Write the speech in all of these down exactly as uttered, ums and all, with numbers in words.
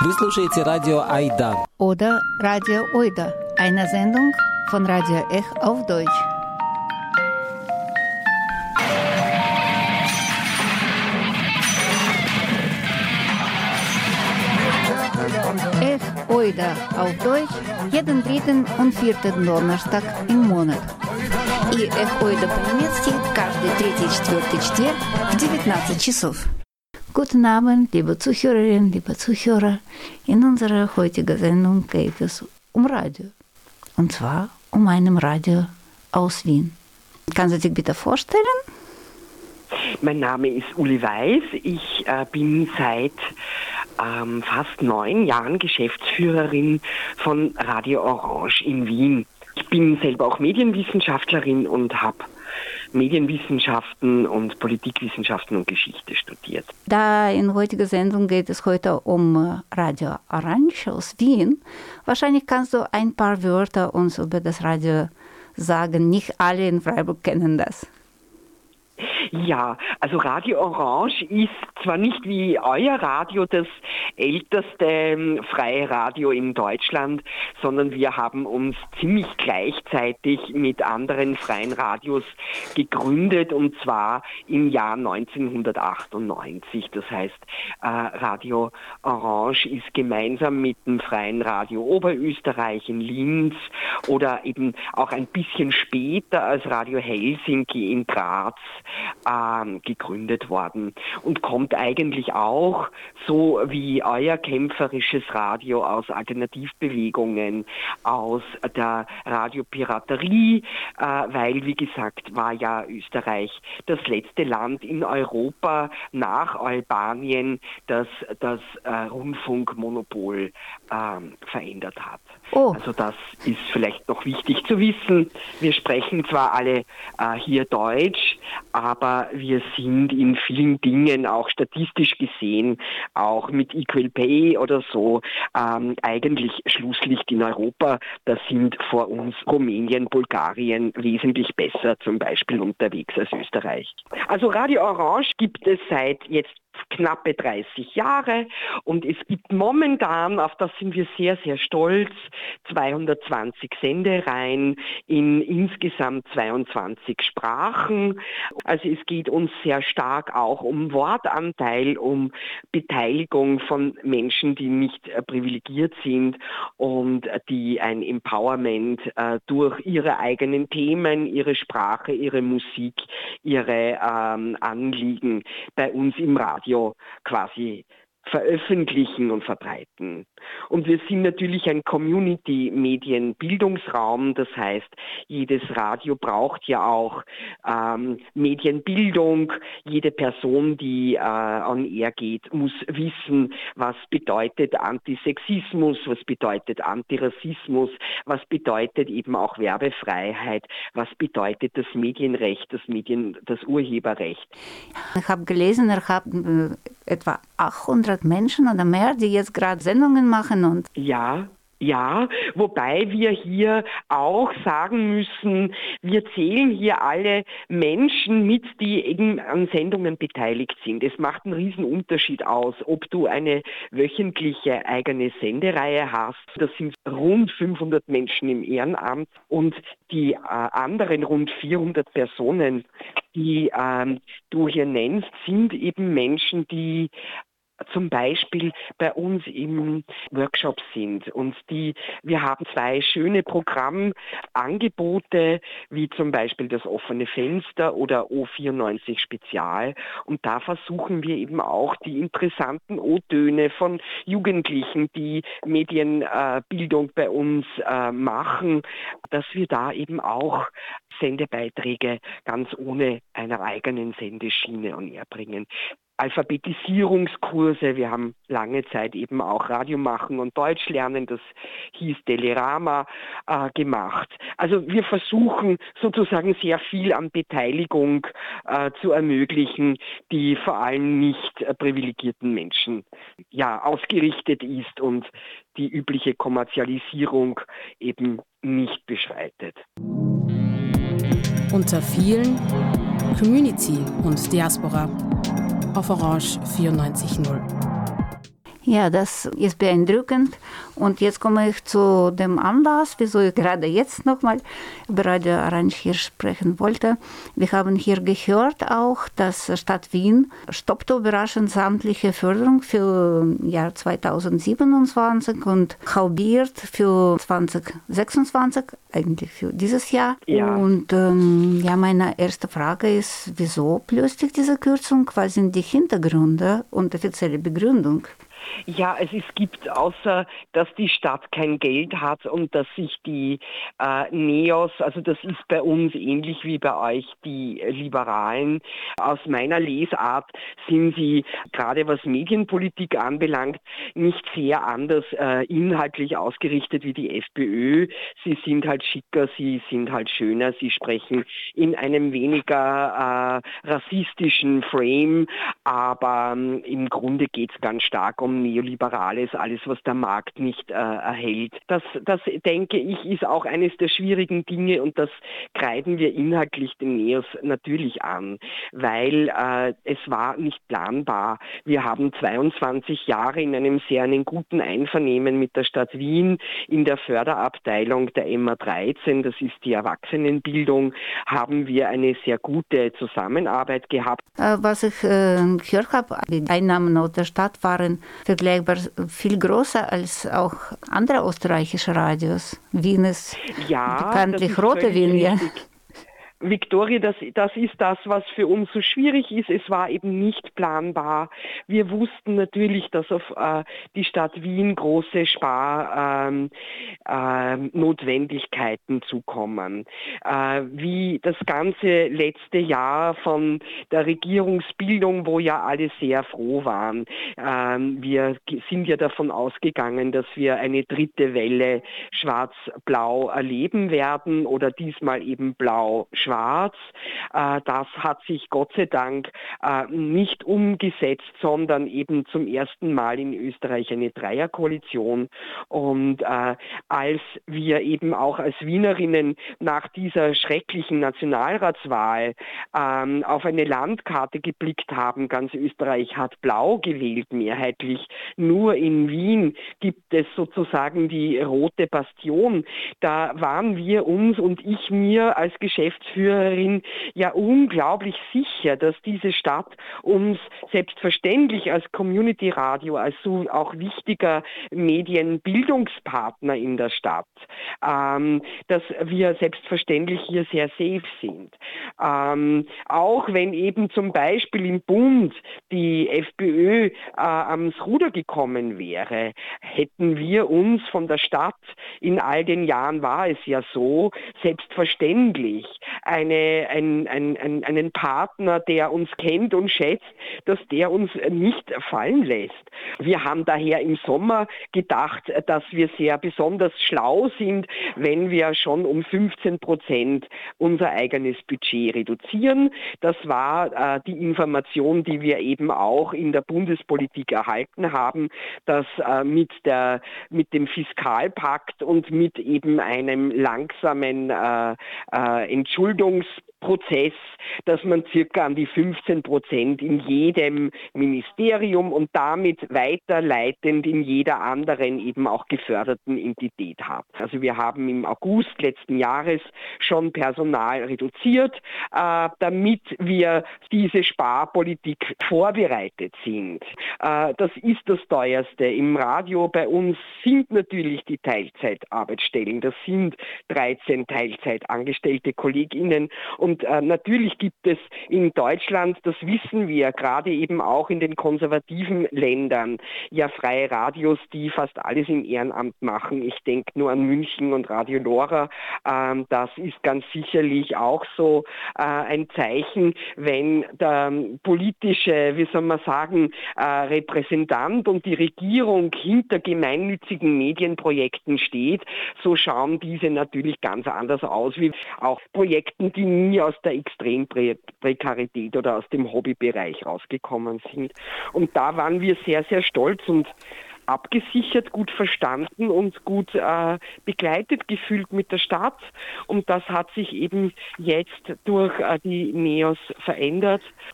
Вы слушаете радио Айда. Oder Radio Oida, eine Sendung von Radio Ech auf Deutsch. Ech Oida auf Deutsch, jeden dritten und vierten Donnerstag im Monat. И Ech Oida по-немецки каждый третий и четвертый четверг в девятнадцать часов. Guten Abend, liebe Zuhörerinnen, liebe Zuhörer. In unserer heutigen Sendung geht es um Radio. Und zwar um ein Radio aus Wien. Kannst du dich bitte vorstellen? Mein Name ist Uli Weiß. Ich äh, bin seit ähm, fast neun Jahren Geschäftsführerin von Radio Orange in Wien. Ich bin selber auch Medienwissenschaftlerin und habe Medienwissenschaften und Politikwissenschaften und Geschichte studiert. Da in der heutigen Sendung geht es heute um Radio Orange aus Wien. Wahrscheinlich kannst du ein paar Wörter uns über das Radio sagen. Nicht alle in Freiburg kennen das. Ja, also Radio Orange ist zwar nicht wie euer Radio das älteste freie Radio in Deutschland, sondern wir haben uns ziemlich gleichzeitig mit anderen freien Radios gegründet, und zwar im Jahr neunzehnhundertachtundneunzig. Das heißt, äh, Radio Orange ist gemeinsam mit dem Freien Radio Oberösterreich in Linz oder eben auch ein bisschen später als Radio Helsinki in Graz äh, gegründet worden und kommt eigentlich auch, so wie euer kämpferisches Radio, aus Alternativbewegungen, aus der Radiopiraterie, äh, weil, wie gesagt, war ja Österreich das letzte Land in Europa nach Albanien, das das äh, Rundfunkmonopol äh, verändert hat. Oh. Also das ist vielleicht noch wichtig zu wissen. Wir sprechen zwar alle äh, hier Deutsch, aber wir sind in vielen Dingen auch statistisch gesehen, auch mit Equal Pay oder so, ähm, eigentlich Schlusslicht in Europa. Da sind vor uns Rumänien, Bulgarien wesentlich besser zum Beispiel unterwegs als Österreich. Also Radio Orange gibt es seit jetzt knappe dreißig Jahre und es gibt momentan, auf das sind wir sehr, sehr stolz, zweihundertzwanzig Sendereihen in insgesamt zweiundzwanzig Sprachen. Also es geht uns sehr stark auch um Wortanteil, um Beteiligung von Menschen, die nicht äh, privilegiert sind und äh, die ein Empowerment äh, durch ihre eigenen Themen, ihre Sprache, ihre Musik, ihre ähm, Anliegen bei uns im Radio quasi veröffentlichen und verbreiten. Und wir sind natürlich ein Community-Medien-Bildungsraum, das heißt, jedes Radio braucht ja auch ähm, Medienbildung. Jede Person, die äh, on air geht, muss wissen, was bedeutet Antisexismus, was bedeutet Antirassismus, was bedeutet eben auch Werbefreiheit, was bedeutet das Medienrecht, das Medien, das Urheberrecht. Ich habe gelesen, er hat äh, etwa achthundert Menschen oder mehr, die jetzt gerade Sendungen machen. Und ja, ja, wobei wir hier auch sagen müssen, wir zählen hier alle Menschen mit, die eben an Sendungen beteiligt sind. Es macht einen riesen Unterschied aus, ob du eine wöchentliche eigene Sendereihe hast. Das sind rund fünfhundert Menschen im Ehrenamt und die äh, anderen rund vierhundert Personen, die ähm, du hier nennst, sind eben Menschen, die zum Beispiel bei uns im Workshop sind. Und die, wir haben zwei schöne Programmangebote, wie zum Beispiel das offene Fenster oder O vierundneunzig Spezial. Und da versuchen wir eben auch die interessanten O-Töne von Jugendlichen, die Medienbildung äh, bei uns äh, machen, dass wir da eben auch Sendebeiträge ganz ohne einer eigenen Sendeschiene on air bringen. Alphabetisierungskurse, wir haben lange Zeit eben auch Radio machen und Deutsch lernen, das hieß Telerama, äh, gemacht. Also wir versuchen sozusagen sehr viel an Beteiligung äh, zu ermöglichen, die vor allem nicht äh, privilegierten Menschen ja ausgerichtet ist und die übliche Kommerzialisierung eben nicht beschreitet. Unter vielen Community und Diaspora auf Orange vierundneunzig Komma null. Ja, das ist beeindruckend. Und jetzt komme ich zu dem Anlass, wieso ich gerade jetzt nochmal über Radio Orange hier sprechen wollte. Wir haben hier gehört auch, dass Stadt Wien stoppte überraschend sämtliche Förderung für Jahr zweitausendsiebenundzwanzig und halbiert für zweitausendsechsundzwanzig, eigentlich für dieses Jahr. Ja. Und ähm, ja, meine erste Frage ist, wieso plötzlich diese Kürzung? Was sind die Hintergründe und offizielle Begründung? Ja, es, es gibt, außer dass die Stadt kein Geld hat und dass sich die äh, Neos, also das ist bei uns ähnlich wie bei euch die Liberalen, aus meiner Lesart sind sie, gerade was Medienpolitik anbelangt, nicht sehr anders äh, inhaltlich ausgerichtet wie die FPÖ. Sie sind halt schicker, sie sind halt schöner, sie sprechen in einem weniger äh, rassistischen Frame, aber ähm, im Grunde geht es ganz stark um Neoliberales, alles, was der Markt nicht äh, erhält. Das, das, denke ich, ist auch eines der schwierigen Dinge und das kreiden wir inhaltlich den Neos natürlich an, weil äh, es war nicht planbar. Wir haben zweiundzwanzig Jahre in einem sehr einen guten Einvernehmen mit der Stadt Wien in der Förderabteilung der M A dreizehn, das ist die Erwachsenenbildung, haben wir eine sehr gute Zusammenarbeit gehabt. Was ich äh, gehört habe, die Einnahmen aus der Stadt waren vergleichbar viel größer als auch andere österreichische Radios. Wien ist ja, bekanntlich rote Wien, ja. Viktoria, das, das ist das, was für uns so schwierig ist. Es war eben nicht planbar. Wir wussten natürlich, dass auf äh, die Stadt Wien große Sparnotwendigkeiten ähm, äh, zukommen. Äh, wie das ganze letzte Jahr von der Regierungsbildung, wo ja alle sehr froh waren. Ähm, wir sind ja davon ausgegangen, dass wir eine dritte Welle schwarz-blau erleben werden oder diesmal eben blau-schwarz. Das hat sich Gott sei Dank nicht umgesetzt, sondern eben zum ersten Mal in Österreich eine Dreierkoalition. Und als wir eben auch als Wienerinnen nach dieser schrecklichen Nationalratswahl auf eine Landkarte geblickt haben, ganz Österreich hat blau gewählt mehrheitlich, nur in Wien gibt es sozusagen die rote Bastion. Da waren wir uns und ich mir als Geschäftsführerin ja unglaublich sicher, dass diese Stadt uns selbstverständlich als Community Radio, als so auch wichtiger Medienbildungspartner in der Stadt, ähm, dass wir selbstverständlich hier sehr safe sind. Ähm, auch wenn eben zum Beispiel im Bund die FPÖ äh, ans Ruder gekommen wäre, hätten wir uns von der Stadt, in all den Jahren war es ja so, selbstverständlich eine, ein, ein, ein, einen Partner, der uns kennt und schätzt, dass der uns nicht fallen lässt. Wir haben daher im Sommer gedacht, dass wir sehr besonders schlau sind, wenn wir schon um fünfzehn Prozent unser eigenes Budget reduzieren. Das war äh, die Information, die wir eben auch in der Bundespolitik erhalten haben, dass äh, mit, der, mit dem Fiskalpakt und mit eben einem langsamen äh, äh, Entschuldungsprozess, dass man circa an die fünfzehn Prozent in jedem Ministerium und damit weiterleitend in jeder anderen eben auch geförderten Entität hat. Also wir haben im August letzten Jahres schon Personal reduziert, äh, damit wir diese Sparpolitik vorbereitet sind. Äh, das ist das Teuerste. Im Radio bei uns sind natürlich die Teilzeitarbeitsstellen. Das sind dreizehn Teilzeitangestellte KollegInnen und äh, natürlich gibt es in Deutschland, das wissen wir, gerade eben auch in den konservativen Ländern, ja freie Radios, die fast alles im Ehrenamt machen. Ich denke nur an München und Radio Lora. Ähm, das ist ganz sicherlich auch so äh, ein Zeichen, wenn der ähm, politische, wie soll man sagen, äh, Repräsentant und die Regierung hinter gemeinnützigen Medienprojekten steht, so schauen diese natürlich ganz anders aus, wie auch Projekten, die nie aus der Extremprekarität oder aus dem Hobbybereich rausgekommen sind. Und da waren wir sehr, sehr stolz und abgesichert, gut verstanden und gut äh, begleitet gefühlt mit der Stadt. Und das hat sich eben jetzt durch äh, die Neos verändert.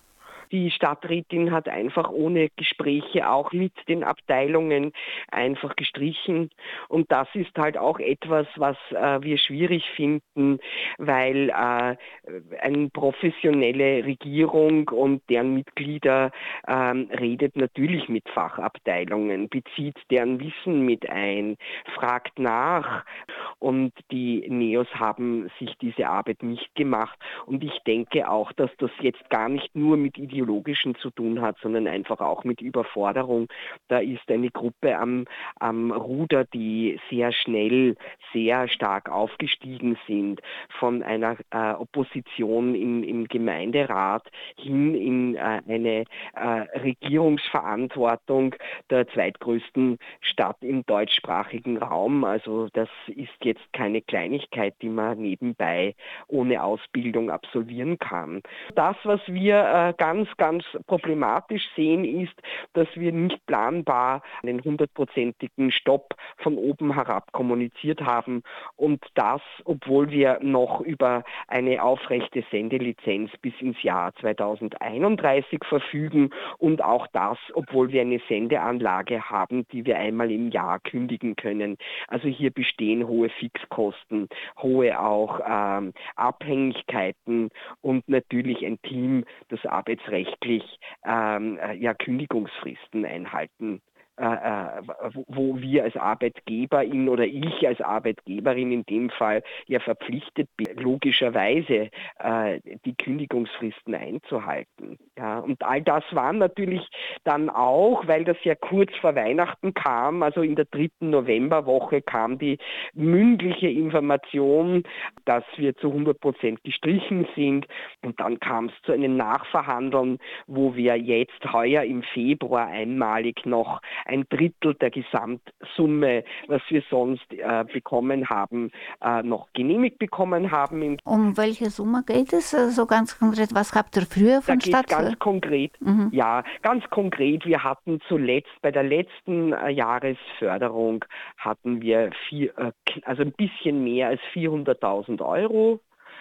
Die Stadträtin hat einfach ohne Gespräche auch mit den Abteilungen einfach gestrichen. Und das ist halt auch etwas, was äh, wir schwierig finden, weil äh, eine professionelle Regierung und deren Mitglieder äh, redet natürlich mit Fachabteilungen, bezieht deren Wissen mit ein, fragt nach. Und die Neos haben sich diese Arbeit nicht gemacht. Und ich denke auch, dass das jetzt gar nicht nur mit ideologischen zu tun hat, sondern einfach auch mit Überforderung. Da ist eine Gruppe am, am Ruder, die sehr schnell, sehr stark aufgestiegen sind, von einer äh, Opposition im, im Gemeinderat hin in äh, eine äh, Regierungsverantwortung der zweitgrößten Stadt im deutschsprachigen Raum. Also das ist jetzt keine Kleinigkeit, die man nebenbei ohne Ausbildung absolvieren kann. Das, was wir äh, ganz, ganz problematisch sehen, ist, dass wir nicht planbar einen hundertprozentigen Stopp von oben herab kommuniziert haben und das, obwohl wir noch über eine aufrechte Sendelizenz bis ins Jahr zweitausendeinunddreißig verfügen und auch das, obwohl wir eine Sendeanlage haben, die wir einmal im Jahr kündigen können. Also hier bestehen hohe Fixkosten, hohe auch ähm, Abhängigkeiten und natürlich ein Team, das arbeitsrechtlich ähm, ja, Kündigungsfristen einhalten, äh, wo wir als Arbeitgeberin oder ich als Arbeitgeberin in dem Fall ja verpflichtet bin, logischerweise äh, die Kündigungsfristen einzuhalten. Ja, und all das war natürlich dann auch, weil das ja kurz vor Weihnachten kam, also in der dritten Novemberwoche kam die mündliche Information, dass wir zu hundert Prozent gestrichen sind. Und dann kam es zu einem Nachverhandeln, wo wir jetzt heuer im Februar einmalig noch ein Drittel der Gesamtsumme, was wir sonst äh, bekommen haben, äh, noch genehmigt bekommen haben. Um welche Summe geht es? So also ganz konkret, was habt ihr früher von da Stadt? Ganz konkret, mhm. ja, ganz konkret. Wir hatten zuletzt bei der letzten äh, Jahresförderung hatten wir vier, äh, also ein bisschen mehr als vierhunderttausend Euro.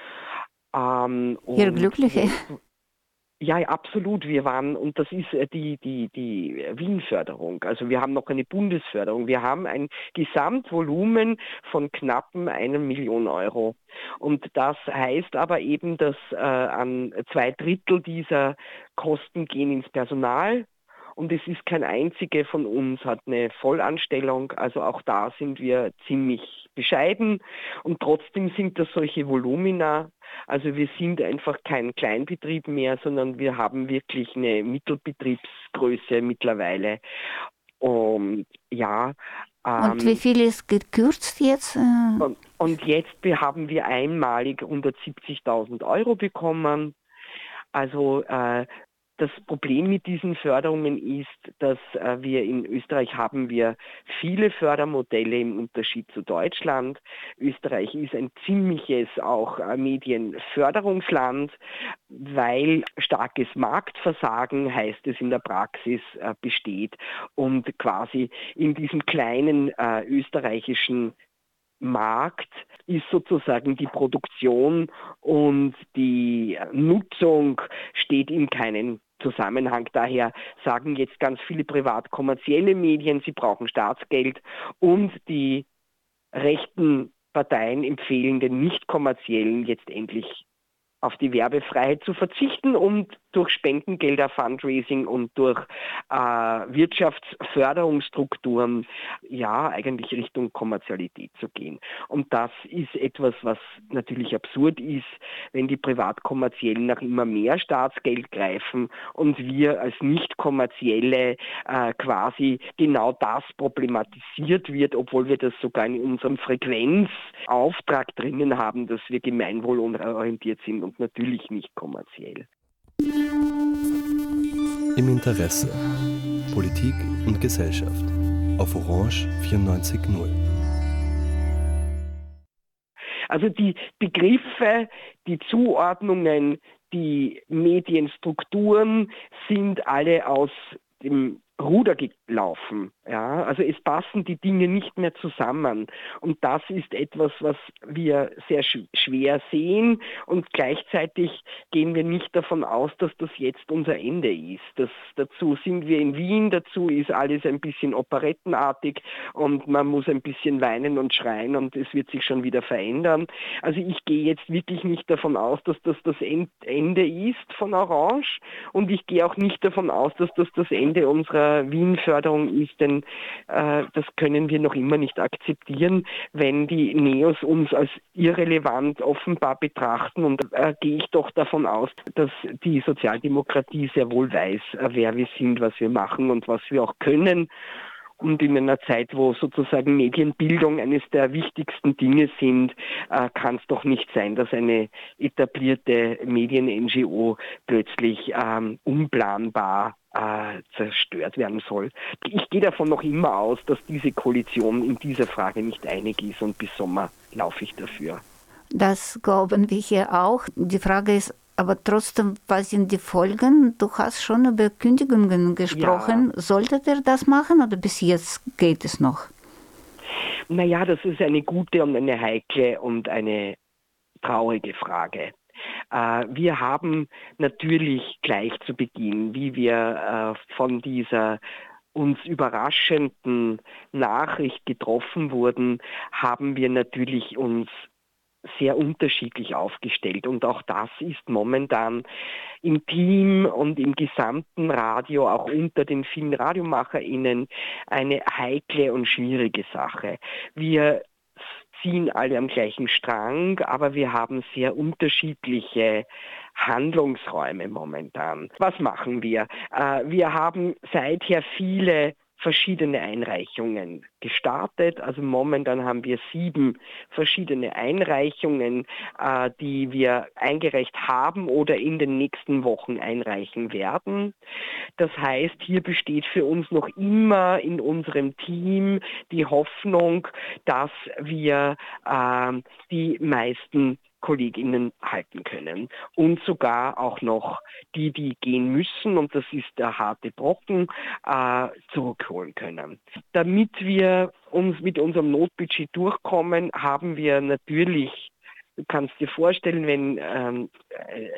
Ähm, Hier Glückliche. Ja, absolut. Wir waren, und das ist die, die, die Wien-Förderung. Also wir haben noch eine Bundesförderung. Wir haben ein Gesamtvolumen von knappen einer Million Euro. Und das heißt aber eben, dass äh, an zwei Drittel dieser Kosten gehen ins Personal. Und es ist kein einziger von uns hat eine Vollanstellung. Also auch da sind wir ziemlich bescheiden. Und trotzdem sind das solche Volumina. Also wir sind einfach kein Kleinbetrieb mehr, sondern wir haben wirklich eine Mittelbetriebsgröße mittlerweile. Und ja. Ähm, und wie viel ist gekürzt jetzt? Und, und jetzt haben wir einmalig hundertsiebzigtausend Euro bekommen. Also äh, das Problem mit diesen Förderungen ist, dass äh, wir in Österreich haben wir viele Fördermodelle im Unterschied zu Deutschland. Österreich ist ein ziemliches auch äh, Medienförderungsland, weil starkes Marktversagen, heißt es in der Praxis, äh, besteht und quasi in diesem kleinen äh, österreichischen Markt ist sozusagen die Produktion und die Nutzung steht in keinem Zusammenhang. Daher sagen jetzt ganz viele privat-kommerzielle Medien, sie brauchen Staatsgeld und die rechten Parteien empfehlen den nicht-kommerziellen jetzt endlich auf die Werbefreiheit zu verzichten und durch Spendengelder, Fundraising und durch äh, Wirtschaftsförderungsstrukturen ja eigentlich Richtung Kommerzialität zu gehen. Und das ist etwas, was natürlich absurd ist, wenn die Privatkommerziellen nach immer mehr Staatsgeld greifen und wir als Nicht-Kommerzielle äh, quasi genau das problematisiert wird, obwohl wir das sogar in unserem Frequenzauftrag drinnen haben, dass wir gemeinwohlorientiert sind und natürlich nicht kommerziell. Im Interesse. Politik und Gesellschaft. Auf Orange vierundneunzig Komma null. Also die Begriffe, die Zuordnungen, die Medienstrukturen sind alle aus dem Ruder gelaufen. Ja, also es passen die Dinge nicht mehr zusammen. Und das ist etwas, was wir sehr sch- schwer sehen. Und gleichzeitig gehen wir nicht davon aus, dass das jetzt unser Ende ist. Das, dazu sind wir in Wien, dazu ist alles ein bisschen operettenartig und man muss ein bisschen weinen und schreien und es wird sich schon wieder verändern. Also ich gehe jetzt wirklich nicht davon aus, dass das das Ende ist von Orange und ich gehe auch nicht davon aus, dass das das Ende unserer Wien-Förderung ist, denn äh, das können wir noch immer nicht akzeptieren, wenn die Neos uns als irrelevant offenbar betrachten. Und äh, gehe ich doch davon aus, dass die Sozialdemokratie sehr wohl weiß, äh, wer wir sind, was wir machen und was wir auch können. Und in einer Zeit, wo sozusagen Medienbildung eines der wichtigsten Dinge sind, äh, kann es doch nicht sein, dass eine etablierte Medien-N G O plötzlich ähm, unplanbar äh, zerstört werden soll. Ich gehe davon noch immer aus, dass diese Koalition in dieser Frage nicht einig ist und bis Sommer laufe ich dafür. Das glauben wir hier auch. Die Frage ist aber trotzdem, was sind die Folgen? Du hast schon über Kündigungen gesprochen. Ja. Solltet ihr das machen oder bis jetzt geht es noch? Naja, das ist eine gute und eine heikle und eine traurige Frage. Äh, wir haben natürlich gleich zu Beginn, wie wir äh, von dieser uns überraschenden Nachricht getroffen wurden, haben wir natürlich uns sehr unterschiedlich aufgestellt. Und auch das ist momentan im Team und im gesamten Radio, auch unter den vielen RadiomacherInnen, eine heikle und schwierige Sache. Wir ziehen alle am gleichen Strang, aber wir haben sehr unterschiedliche Handlungsräume momentan. Was machen wir? Äh, wir haben seither viele verschiedene Einreichungen gestartet. Also momentan haben wir sieben verschiedene Einreichungen, äh, die wir eingereicht haben oder in den nächsten Wochen einreichen werden. Das heißt, hier besteht für uns noch immer in unserem Team die Hoffnung, dass wir äh, die meisten KollegInnen halten können und sogar auch noch die, die gehen müssen, und das ist der harte Brocken, äh, zurückholen können. Damit wir uns mit unserem Notbudget durchkommen, haben wir natürlich, du kannst dir vorstellen, wenn ähm, äh,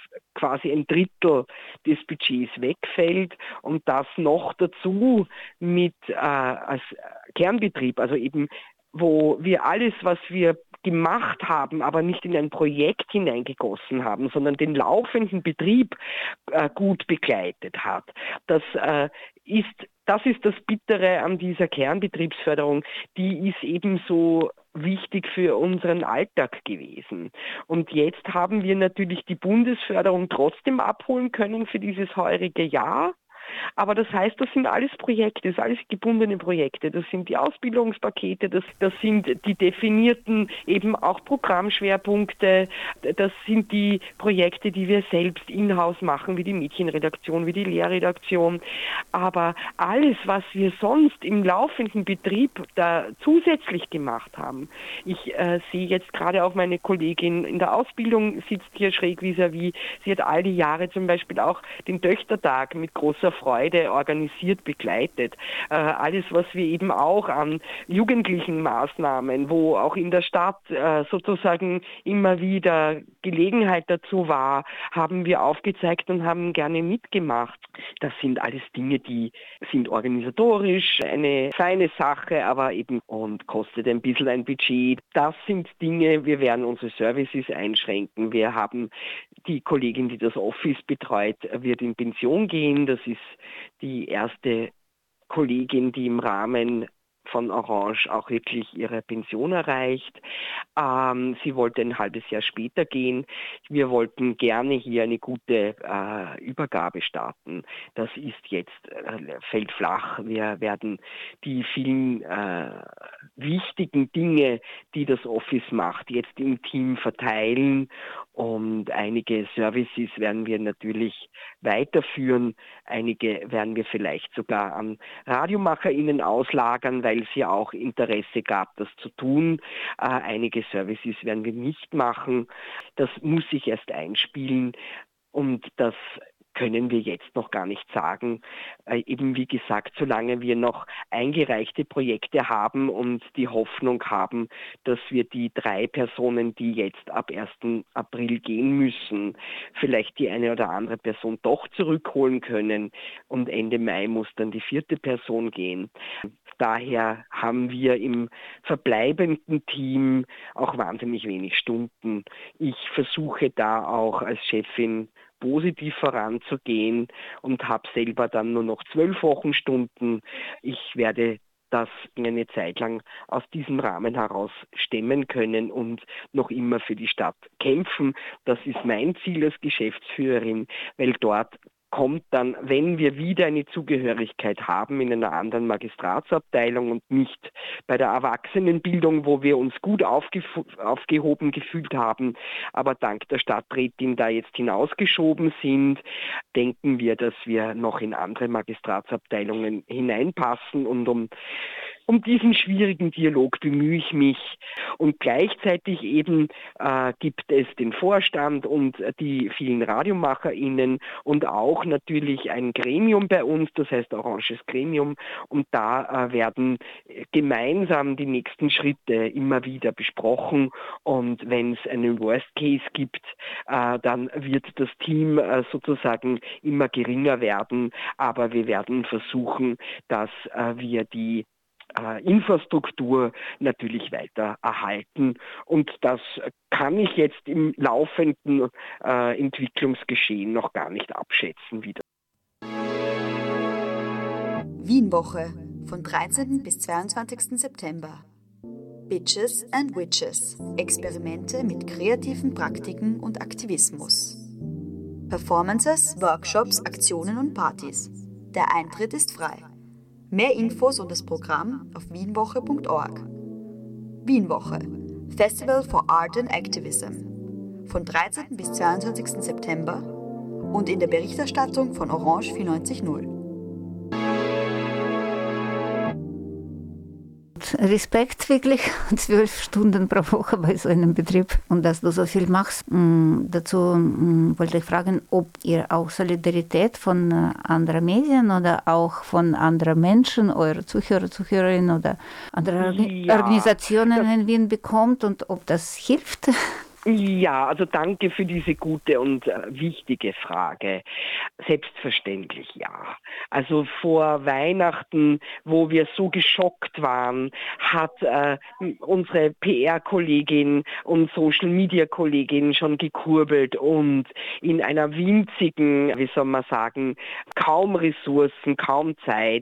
quasi ein Drittel des Budgets wegfällt und das noch dazu mit äh, als Kernbetrieb, also eben wo wir alles, was wir gemacht haben, aber nicht in ein Projekt hineingegossen haben, sondern den laufenden Betrieb äh, gut begleitet hat. Das äh, ist, das ist das Bittere an dieser Kernbetriebsförderung. Die ist ebenso wichtig für unseren Alltag gewesen. Und jetzt haben wir natürlich die Bundesförderung trotzdem abholen können für dieses heurige Jahr. Aber das heißt, das sind alles Projekte, das sind alles gebundene Projekte, das sind die Ausbildungspakete, das, das sind die definierten eben auch Programmschwerpunkte, das sind die Projekte, die wir selbst in-house machen, wie die Mädchenredaktion, wie die Lehrredaktion. Aber alles, was wir sonst im laufenden Betrieb da zusätzlich gemacht haben, ich äh, sehe jetzt gerade auch meine Kollegin in der Ausbildung, sitzt hier schräg vis-à-vis, sie hat all die Jahre zum Beispiel auch den Töchtertag mit großer Freude organisiert, begleitet. Äh, alles, was wir eben auch an jugendlichen Maßnahmen, wo auch in der Stadt äh, sozusagen immer wieder Gelegenheit dazu war, haben wir aufgezeigt und haben gerne mitgemacht. Das sind alles Dinge, die sind organisatorisch eine feine Sache, aber eben und kostet ein bisschen ein Budget. Das sind Dinge, wir werden unsere Services einschränken. Wir haben die Kollegin, die das Office betreut, wird in Pension gehen. Das ist die erste Kollegin, die im Rahmen von Orange auch wirklich ihre Pension erreicht. Ähm, sie wollte ein halbes Jahr später gehen. Wir wollten gerne hier eine gute äh, Übergabe starten. Das ist jetzt, äh, fällt flach. Wir werden die vielen äh, wichtigen Dinge, die das Office macht, jetzt im Team verteilen, und einige Services werden wir natürlich weiterführen. Einige werden wir vielleicht sogar an RadiomacherInnen auslagern, weil es ja auch Interesse gab, das zu tun. Äh, einige Services werden wir nicht machen. Das muss sich erst einspielen, und das können wir jetzt noch gar nicht sagen. Äh, eben wie gesagt, solange wir noch eingereichte Projekte haben und die Hoffnung haben, dass wir die drei Personen, die jetzt ab ersten April gehen müssen, vielleicht die eine oder andere Person doch zurückholen können und Ende Mai muss dann die vierte Person gehen. Daher haben wir im verbleibenden Team auch wahnsinnig wenig Stunden. Ich versuche da auch als Chefin positiv voranzugehen und habe selber dann nur noch zwölf Wochenstunden. Ich werde das eine Zeit lang aus diesem Rahmen heraus stemmen können und noch immer für die Stadt kämpfen. Das ist mein Ziel als Geschäftsführerin, weil dort kommt dann, wenn wir wieder eine Zugehörigkeit haben in einer anderen Magistratsabteilung und nicht bei der Erwachsenenbildung, wo wir uns gut aufgef- aufgehoben gefühlt haben, aber dank der Stadträtin da jetzt hinausgeschoben sind, denken wir, dass wir noch in andere Magistratsabteilungen hineinpassen und um Um diesen schwierigen Dialog bemühe ich mich. Und gleichzeitig eben äh, gibt es den Vorstand und die vielen RadiomacherInnen und auch natürlich ein Gremium bei uns, das heißt Oranges Gremium. Und da äh, werden gemeinsam die nächsten Schritte immer wieder besprochen. Und wenn es einen Worst Case gibt, äh, dann wird das Team äh, sozusagen immer geringer werden. Aber wir werden versuchen, dass äh, wir die Infrastruktur natürlich weiter erhalten. Und das kann ich jetzt im laufenden äh, Entwicklungsgeschehen noch gar nicht abschätzen. Wie das Wienwoche von dreizehnten bis zweiundzwanzigsten September. Bitches and Witches. Experimente mit kreativen Praktiken und Aktivismus. Performances, Workshops, Aktionen und Partys. Der Eintritt ist frei. Mehr Infos und das Programm auf wienwoche punkt org. Wienwoche, Festival for Art and Activism. Von dreizehnten bis zweiundzwanzigsten September und in der Berichterstattung von Orange vierundneunzig Komma null. Respekt wirklich, zwölf Stunden pro Woche bei so einem Betrieb und dass du so viel machst. Mm, dazu mm, wollte ich fragen, ob ihr auch Solidarität von äh, anderen Medien oder auch von anderen Menschen, eure Zuhörer, Zuhörerinnen oder andere Organ- Ja, Organisationen in Wien bekommt und ob das hilft. Ja, also danke für diese gute und äh, wichtige Frage. Selbstverständlich ja. Also vor Weihnachten, wo wir so geschockt waren, hat äh, unsere P R-Kollegin und Social-Media-Kollegin schon gekurbelt und in einer winzigen, wie soll man sagen, kaum Ressourcen, kaum Zeit,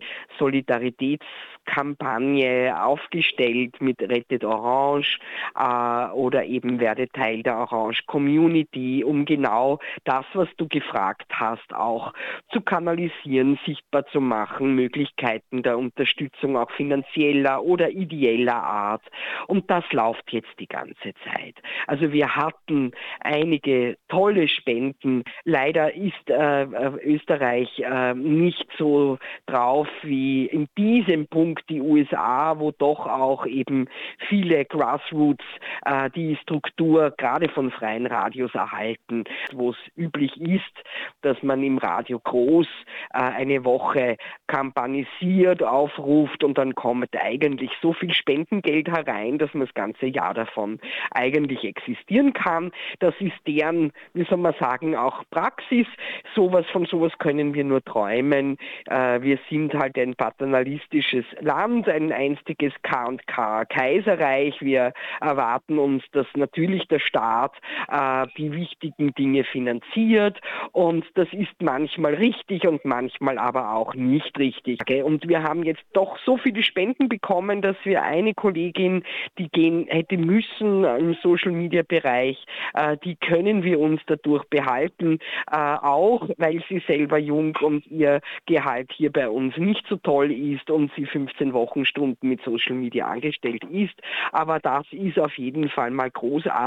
Solidaritätskampagne aufgestellt mit Rettet Orange äh, oder eben werde Teil der Orange Community, um genau das, was du gefragt hast, auch zu kanalisieren, sichtbar zu machen, Möglichkeiten der Unterstützung auch finanzieller oder ideeller Art. Und das läuft jetzt die ganze Zeit. Also wir hatten einige tolle Spenden. Leider ist äh, Österreich äh, nicht so drauf wie in diesem Punkt die U S A, wo doch auch eben viele Grassroots äh, die Struktur gerade von freien Radios erhalten, wo es üblich ist, dass man im Radio groß äh, eine Woche kampanisiert, aufruft und dann kommt eigentlich so viel Spendengeld herein, dass man das ganze Jahr davon eigentlich existieren kann. Das ist deren, wie soll man sagen, auch Praxis. Sowas, von sowas können wir nur träumen. Äh, wir sind halt ein paternalistisches Land, ein einstiges K und K Kaiserreich. Wir erwarten uns, dass natürlich der Staat äh, die wichtigen Dinge finanziert und das ist manchmal richtig und manchmal aber auch nicht richtig. Und wir haben jetzt doch so viele Spenden bekommen, dass wir eine Kollegin, die gehen hätte müssen im Social-Media-Bereich, äh, die können wir uns dadurch behalten, äh, auch weil sie selber jung und ihr Gehalt hier bei uns nicht so toll ist und sie fünfzehn Wochenstunden mit Social Media angestellt ist. Aber das ist auf jeden Fall mal großartig.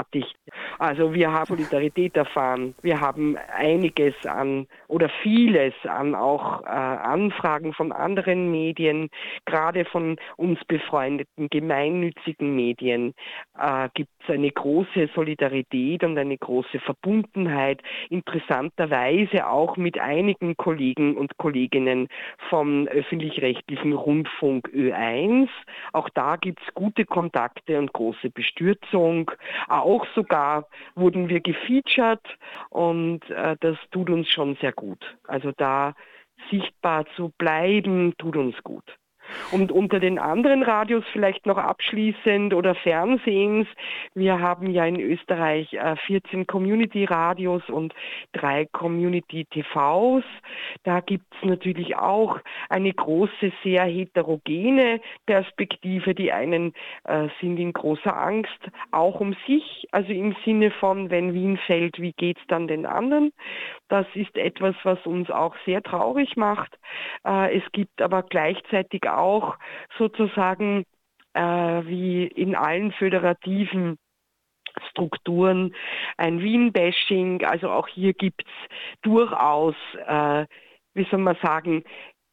Also wir haben Solidarität erfahren. Wir haben einiges an oder vieles an auch äh, Anfragen von anderen Medien, gerade von uns befreundeten gemeinnützigen Medien, äh, gibt es eine große Solidarität und eine große Verbundenheit. Interessanterweise auch mit einigen Kollegen und Kolleginnen vom öffentlich-rechtlichen Rundfunk Ö eins. Auch da gibt es gute Kontakte und große Bestürzung. Auch sogar wurden wir gefeatured und äh, das tut uns schon sehr gut. Also da sichtbar zu bleiben, tut uns gut. Und unter den anderen Radios vielleicht noch abschließend oder Fernsehens, wir haben ja in Österreich äh, vierzehn Community-Radios und drei Community-T Vs. Da gibt es natürlich auch eine große, sehr heterogene Perspektive. Die einen äh, sind in großer Angst, auch um sich, also im Sinne von, wenn Wien fällt, wie geht's dann den anderen? Das ist etwas, was uns auch sehr traurig macht. Äh, es gibt aber gleichzeitig auch sozusagen äh, wie in allen föderativen Strukturen ein Wien-Bashing. Also auch hier gibt es durchaus, äh, wie soll man sagen,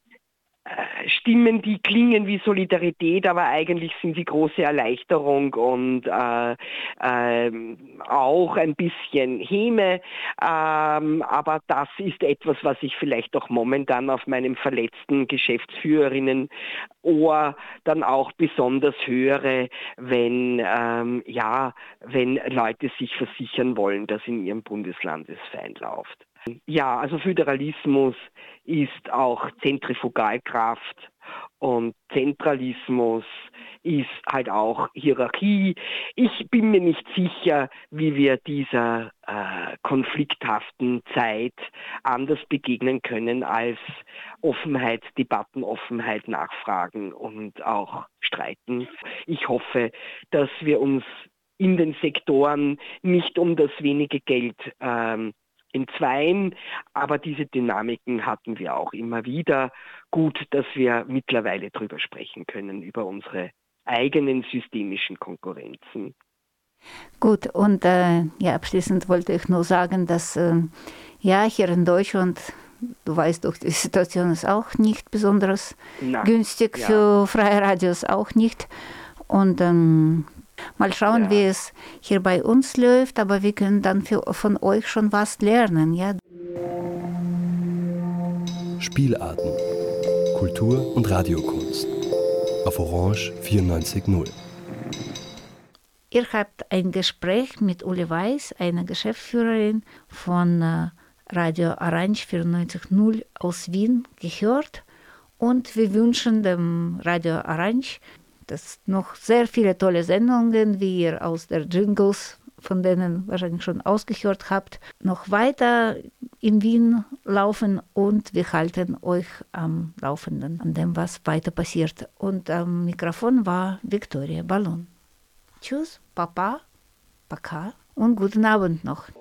Stimmen, die klingen wie Solidarität, aber eigentlich sind sie große Erleichterung und äh, äh, auch ein bisschen Häme. Ähm, aber das ist etwas, was ich vielleicht auch momentan auf meinem verletzten Geschäftsführerinnen-Ohr dann auch besonders höre, wenn, ähm, ja, wenn Leute sich versichern wollen, dass in ihrem Bundesland es fein läuft. Ja, also Föderalismus ist auch Zentrifugalkraft und Zentralismus ist halt auch Hierarchie. Ich bin mir nicht sicher, wie wir dieser äh, konflikthaften Zeit anders begegnen können als Offenheit, Debattenoffenheit, Nachfragen und auch Streiten. Ich hoffe, dass wir uns in den Sektoren nicht um das wenige Geld ähm, entzweien, aber diese Dynamiken hatten wir auch immer wieder. Gut, dass wir mittlerweile drüber sprechen können, über unsere eigenen systemischen Konkurrenzen. Gut, und äh, ja, abschließend wollte ich nur sagen, dass äh, ja, hier in Deutschland, du weißt doch, die Situation ist auch nicht besonders Na, günstig, ja. Für freie Radios auch nicht. Und ähm, mal schauen, ja. wie es hier bei uns läuft, aber wir können dann für, von euch schon was lernen. Ja? Spielarten, Kultur und Radiokunst auf Orange vierundneunzig Komma null. Ihr habt ein Gespräch mit Uli Weiß, einer Geschäftsführerin von äh, Radio Orange vierundneunzig Komma null aus Wien, gehört. Und wir wünschen dem Radio Orange, dass noch sehr viele tolle Sendungen, wie ihr aus der Jingles, von denen wahrscheinlich schon ausgehört habt, noch weiter in Wien laufen und wir halten euch am Laufenden, an dem, was weiter passiert. Und am Mikrofon war Viktoria Ballon. Tschüss, Papa, Paka und guten Abend noch.